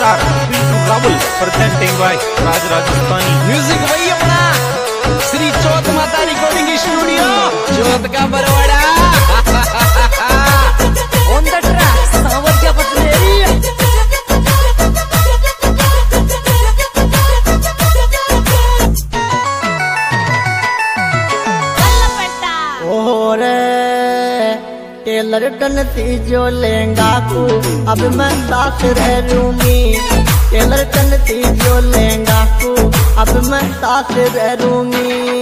कलाकार Pintu Rawal presenting by Raj Rajasthani music वही अपना श्री चौथ माता रिकॉर्डिंग स्टूडियो चौथ का बरवाड़ा ऑन द ट्रैक सावरिया पटनेरी। टेलर टनती जो लेंगा को अब मैं साथ रह लूंगी। टेलर टनती जो लेंगा को अब मैं साथ रह लूंगी।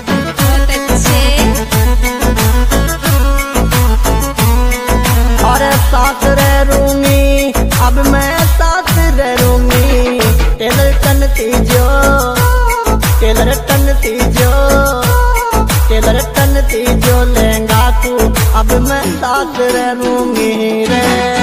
और साथ रह लूंगी अब मैं साथ रह लूंगी। टेलर टनती जो टेलर टनती जो टेलर टनती जो लेंगा को अब मैं साथ रह लूंगी रे।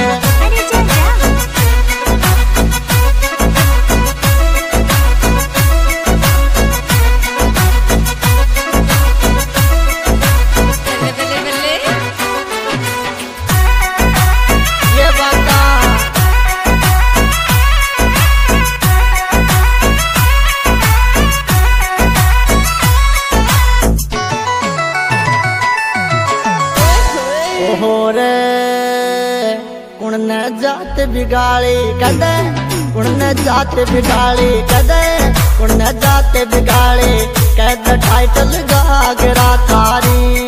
कुण जात बिगाड़ी कदे कुण जात बिगाड़ी कदे कुण जात बिगाड़ी कैद टाइटल गागरा थारी।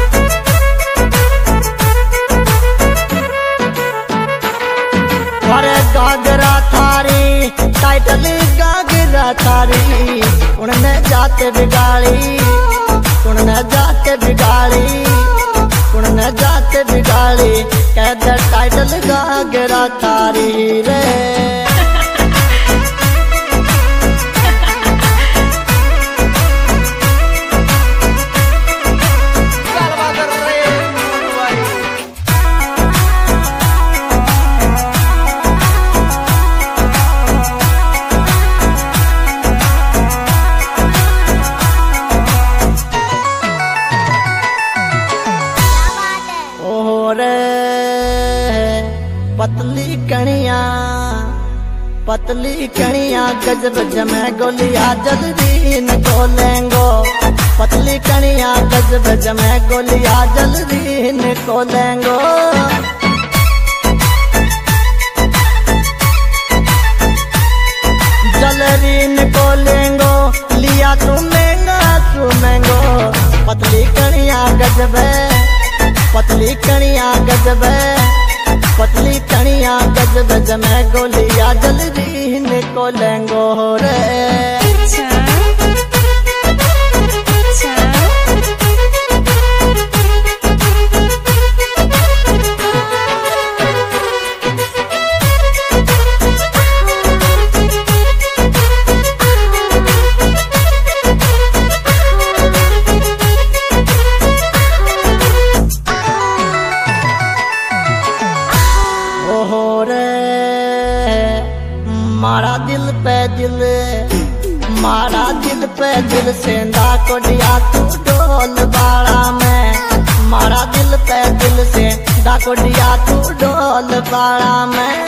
और गागरा थारी टाइटल गागरा थारी। कुण जात बिगाड़ी कुण जात बिगाड़ी कुण जात बिगाड़ी कैद टाइटल गागरा थारी रे। पतली कणिया गजब जमे गोलिया जल्दी न खोलेंगो। पतली कणिया गजब जमे गोलिया जल्दी न खोलेंगो। जल्दी न खोलेंगो लिया तू महंगो। पतली कणिया गजब पतली कणिया गजब पतली कणिया गजब जमे गोलिया जल्दी निकोलेंगो रे। मारा दिल पे दिल सेंधा कोडिया तू डोल बाड़ा में। मारा दिल पे दिल सेंधा कोडिया तू डोल बाड़ा में।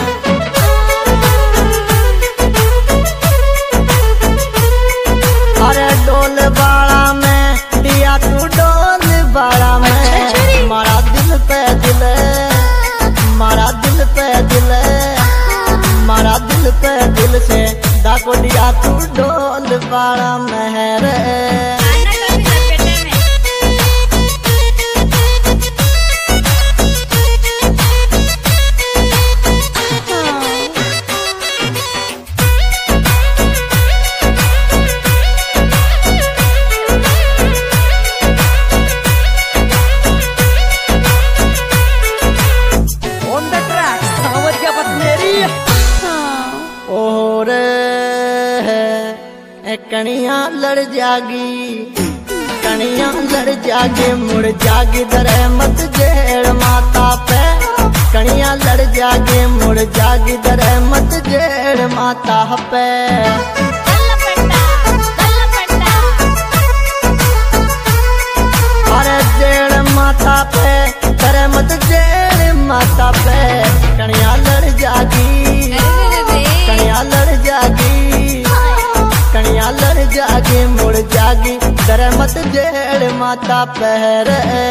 अरे डोल बाड़ा में दिया तू डोल बाड़ा में। मारा दिल पे दिल मारा दिल पे दिल मारा दिल पे दिल से दाकोडिया तू डोल बाड़ा महर। कणिया लड़ जागी कणिया लड़ जागे मुड़ जागी दरे मत जेड़ माता पे। कणिया लड़ जागे मुड़ जागी दरे मत जेड़ माता पे। अरे जेड़ माता पे दरे मत जेड़ माता पे। कणिया लड़ जागी मत जेड़ माता पहर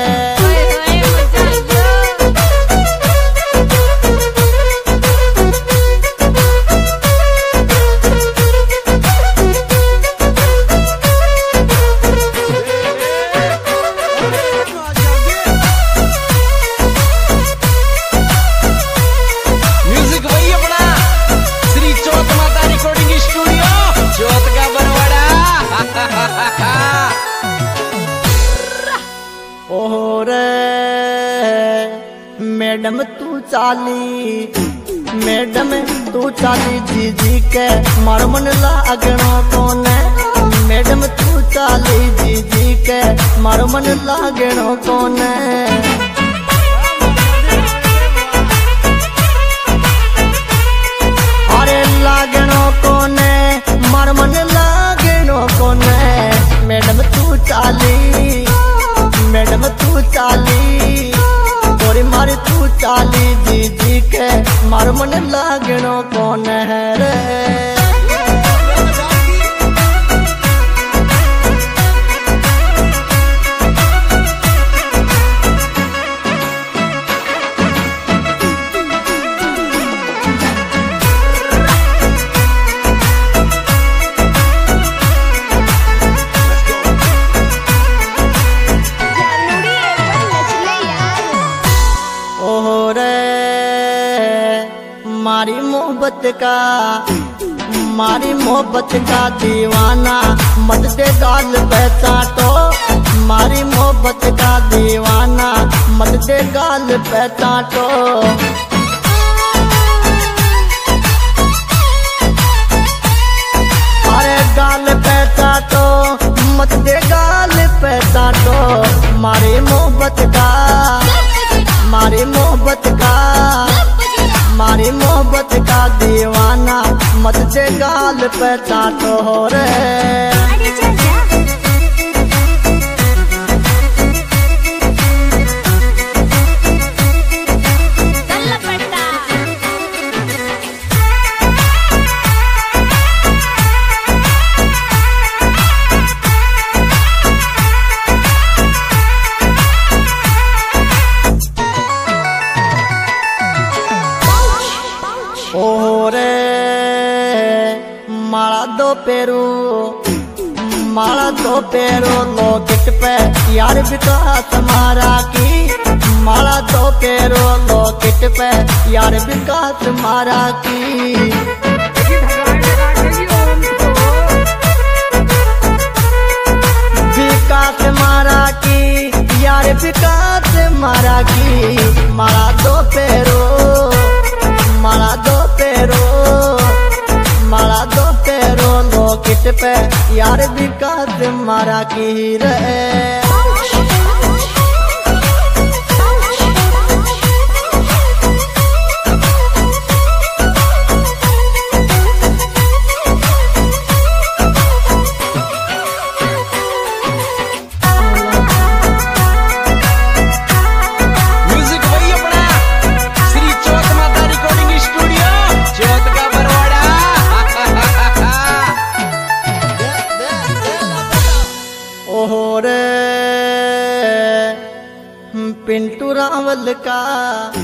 म्यूजिक वही अपना श्री चौथ माता रिकॉर्डिंग स्टूडियो चौथ का बनवाड़ा। ओर मैडम तू चाली जीजी के मार मन लागणो कोने मैडम तू चाली जीजी के मार मन लागणो कोने अरे लागणो कोने मार मन लागणो कोने मैडम तू चाली गोरी मारी तू चाली जीजी के मार मन लागणो कोने रे मारी मोहब्बत का दीवाना मत दे गाल पे चाटो मारी मोहब्बत का दीवाना मत दे गाल पे चाटो अरे गाल पे चाटो मत दे गाल पे चाटो मारी मोहब्बत का दीवाना मत दे गाल पे चाटो रे ओरे माला दो पेरो लॉकेट पे यार विकास मारा की माला दो पेरो लॉकेट पे यार विकास मारा की विकास मारा की यार विकास मारा की माला दो पेरो लॉकेट पे यार विकास मारा की रे पिंटू रावल का